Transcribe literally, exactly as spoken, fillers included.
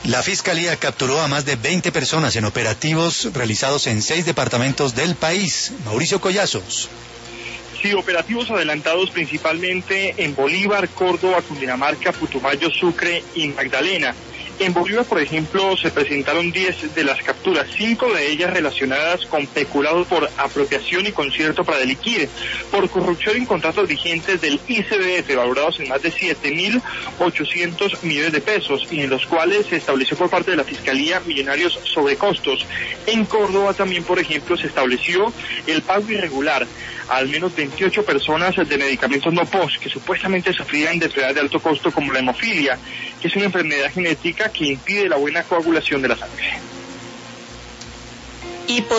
La Fiscalía capturó a más de veinte personas en operativos realizados en seis departamentos del país. Mauricio Collazos. Sí, operativos adelantados principalmente en Bolívar, Córdoba, Cundinamarca, Putumayo, Sucre y Magdalena. En Bolívar, por ejemplo, se presentaron diez de las capturas, cinco de ellas relacionadas con peculado por apropiación y concierto para delinquir, por corrupción en contratos vigentes del I C B F, valorados en más de siete mil ochocientos millones de pesos, y en los cuales se estableció por parte de la Fiscalía millonarios sobrecostos. En Córdoba también, por ejemplo, se estableció el pago irregular a al menos veintiocho personas de medicamentos no P O S, que supuestamente sufrían de enfermedades de alto costo como la hemofilia, que es una enfermedad genética que impide la buena coagulación de la sangre. Y